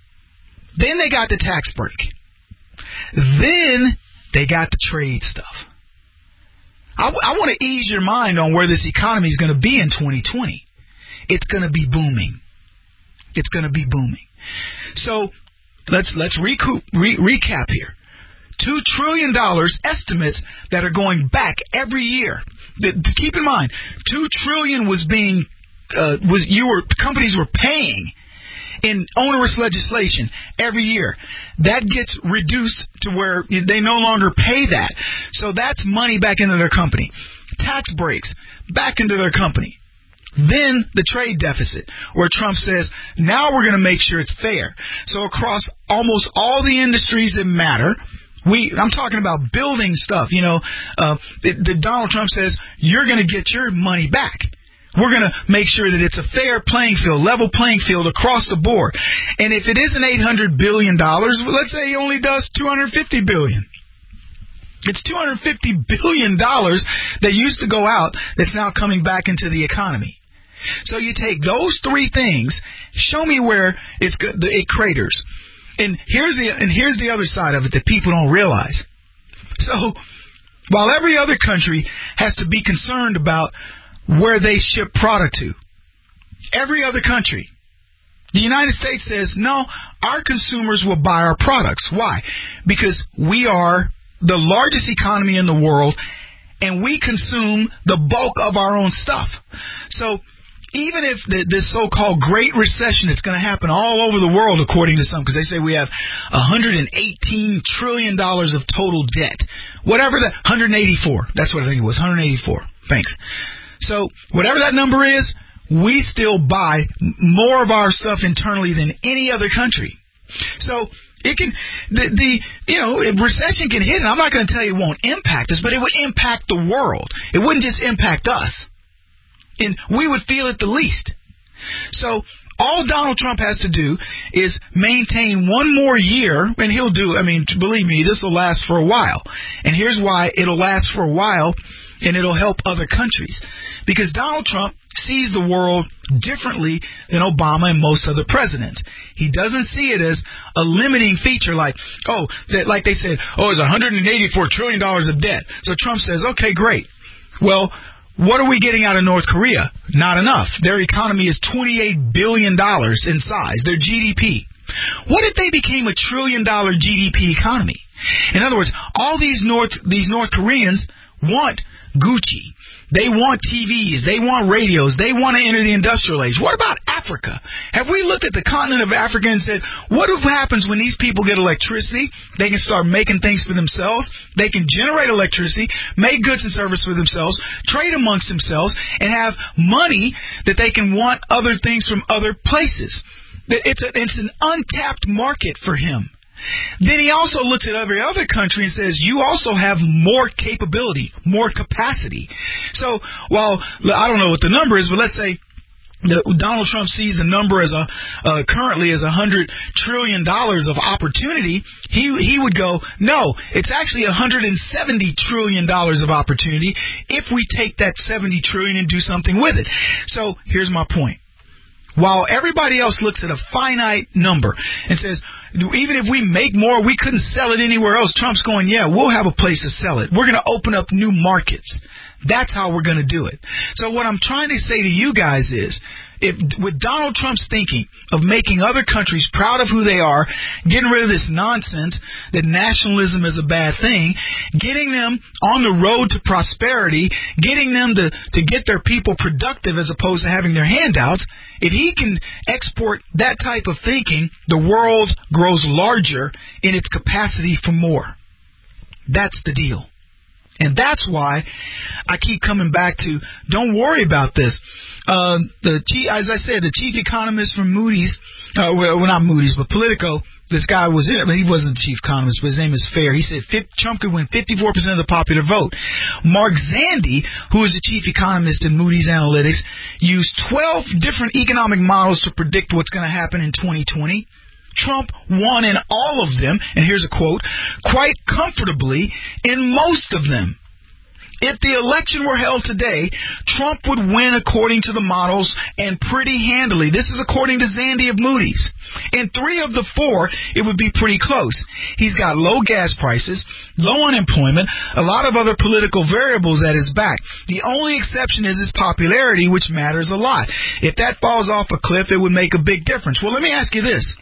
Then they got the tax break. Then they got the trade stuff. I, I want to ease your mind on where this economy is going to be in twenty twenty. It's going to be booming. It's going to be booming. So let's let's recoup, re, recap here. Two trillion dollars estimates that are going back every year. Keep in mind, two trillion was being uh, was you were companies were paying in onerous legislation every year. That gets reduced to where they no longer pay that. So that's money back into their company. Tax breaks back into their company. Then the trade deficit, where Trump says, now we're going to make sure it's fair. So across almost all the industries that matter, we, I'm talking about building stuff, you know, uh, the, the Donald Trump says, you're going to get your money back. We're going to make sure that it's a fair playing field, level playing field across the board. And if it isn't eight hundred billion dollars, let's say he only does two hundred fifty billion dollars. It's two hundred fifty billion dollars that used to go out that's now coming back into the economy. So you take those three things, show me where it's it craters. And here's the and here's the other side of it that people don't realize. So while every other country has to be concerned about where they ship product to, every other country, the United States says, no, our consumers will buy our products. Why? Because we are the largest economy in the world, and we consume the bulk of our own stuff. So even if the, this so-called Great Recession is going to happen all over the world, according to some, because they say we have one hundred eighteen trillion dollars of total debt. Whatever that, one hundred eighty-four. That's what I think it was, one hundred eighty-four. Thanks. So whatever that number is, we still buy more of our stuff internally than any other country. So it can, the, the you know, recession can hit, and I'm not going to tell you it won't impact us, but it would impact the world. It wouldn't just impact us. And we would feel it the least. So all Donald Trump has to do is maintain one more year, and he'll do, I mean, believe me, this will last for a while. And here's why it'll last for a while, and it'll help other countries. Because Donald Trump sees the world differently than Obama and most other presidents. He doesn't see it as a limiting feature like, oh, that, like they said, oh, it's one hundred eighty-four trillion dollars of debt. So Trump says, okay, great. Well, what are we getting out of North Korea? Not enough. Their economy is twenty-eight billion dollars in size, their G D P. What if they became a trillion dollar G D P economy? In other words, all these North these North Koreans want Gucci. They want T Vs. They want radios. They want to enter the industrial age. What about Africa? Have we looked at the continent of Africa and said, what happens when these people get electricity? They can start making things for themselves. They can generate electricity, make goods and services for themselves, trade amongst themselves, and have money that they can want other things from other places. It's, a, it's an untapped market for him. Then he also looks at every other country and says, you also have more capability, more capacity. So, while I don't know what the number is, but let's say that Donald Trump sees the number as a uh, currently as a hundred trillion dollars of opportunity, he he would go, no, it's actually a hundred and seventy trillion dollars of opportunity if we take that seventy trillion and do something with it. So here's my point. While everybody else looks at a finite number and says, even if we make more, we couldn't sell it anywhere else, Trump's going, yeah, we'll have a place to sell it. We're going to open up new markets. That's how we're going to do it. So what I'm trying to say to you guys is, if with Donald Trump's thinking of making other countries proud of who they are, getting rid of this nonsense that nationalism is a bad thing, getting them on the road to prosperity, getting them to, to get their people productive as opposed to having their handouts, if he can export that type of thinking, the world grows larger in its capacity for more. That's the deal. And that's why I keep coming back to, don't worry about this. Uh, the chief, as I said, the chief economist from Moody's, uh, well, not Moody's, but Politico, this guy was, I mean, he wasn't the chief economist, but his name is Fair. He said Trump could win fifty-four percent of the popular vote. Mark Zandi, who is the chief economist in Moody's Analytics, used twelve different economic models to predict what's going to happen in twenty twenty. Trump won in all of them, and here's a quote, quite comfortably in most of them. If the election were held today, Trump would win according to the models and pretty handily. This is according to Zandi of Moody's. In three of the four, it would be pretty close. He's got low gas prices, low unemployment, a lot of other political variables at his back. The only exception is his popularity, which matters a lot. If that falls off a cliff, it would make a big difference. Well, let me ask you this.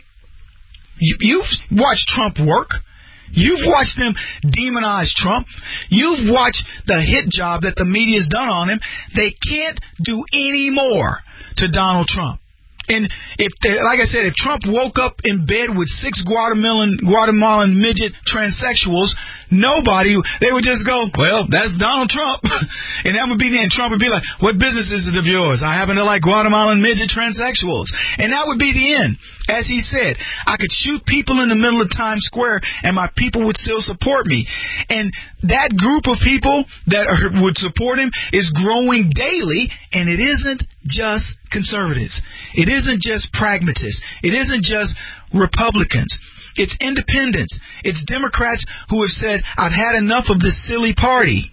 You've watched Trump work. You've watched them demonize Trump. You've watched the hit job that the media's done on him. They can't do any more to Donald Trump. And if, they, like I said, if Trump woke up in bed with six Guatemalan Guatemalan midget transsexuals, nobody, they would just go, well, that's Donald Trump. And that would be the end. Trump would be like, what business is it of yours? I happen to like Guatemalan midget transsexuals. And that would be the end. As he said, I could shoot people in the middle of Times Square and my people would still support me. And that group of people that are, would support him is growing daily, and it isn't just conservatives. It isn't just pragmatists. It isn't just Republicans. It's independents. It's Democrats who have said, I've had enough of this silly party.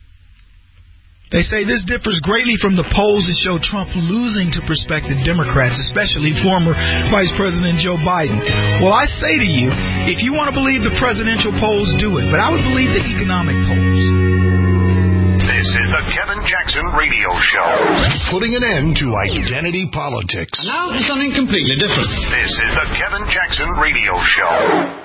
They say this differs greatly from the polls that show Trump losing to prospective Democrats, especially former Vice President Joe Biden. Well, I say to you, if you want to believe the presidential polls, do it. But I would believe the economic polls. This is the Kevin Jackson Radio Show. Putting an end to identity politics. And now for something completely different. This is the Kevin Jackson Radio Show.